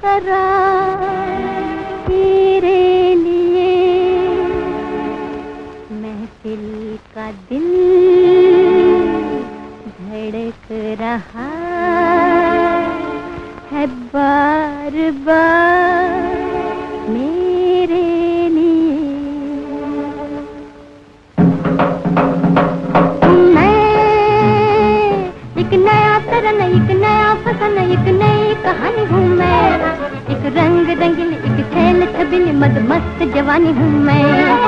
करार तेरे लिए महफिल का दिल धड़क रहा है बार बार मेरे लिए। मैं एक नया तरन, एक नया फसन, एक नई कहानी हूँ मैं। एक रंग रंगीली, एक छैल छबीली, मदमस्त जवानी हूँ मैं।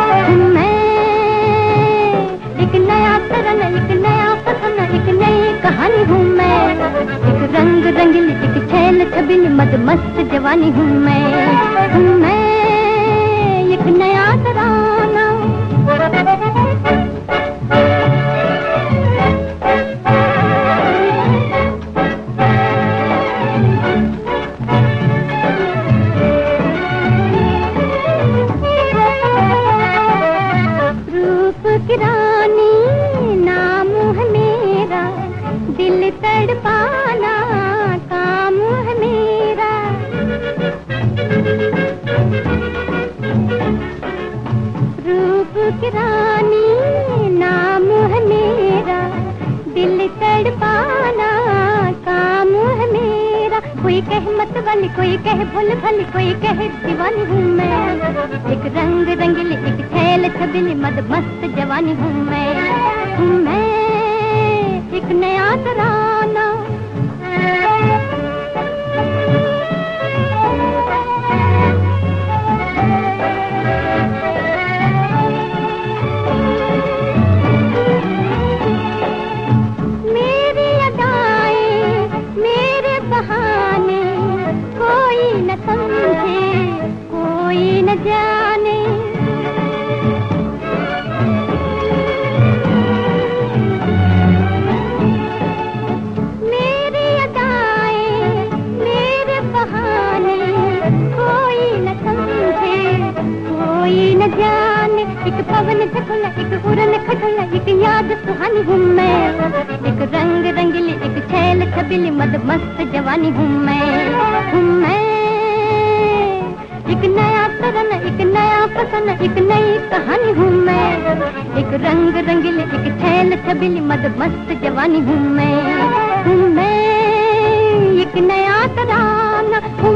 एक नया तरन, एक नया फसन, एक नई कहानी हूँ मैं। एक रंग रंगीली, एक छैल छबीली, मदमस्त जवानी हूँ मैं। एक नया तराना की रानी नाम है मेरा, दिल तड़पाना काम है मेरा। रूप की रानी नाम है मेरा, दिल तड़पाना काम है मेरा। कोई कहे मत वाली, कोई कहे भूल भली, कोई कहे दीवानी हूँ मैं। एक रंग रंगीली, एक छैल छबीली, मदमस्त जवानी हूँ मैं। एक नया तराना मेरी अदाएं, मेरे बहाने कोई न समझे, कोई न जाने। मेरी अदाएं, मेरे बहाने कोई न समझे, कोई न जाने। एक पवन झकोला, एक उड़न खटोला, एक याद सुहानी हूँ मैं। एक रंग रंगीली, एक छैल छबीली, मदमस्त जवानी हूँ मैं। एक नया तरन, एक नया फसन, एक नई कहानी हूँ मैं। एक रंग रंगीली, एक छैल छबीली, मदमस्त जवानी हूँ मैं। एक नया तराना हूँ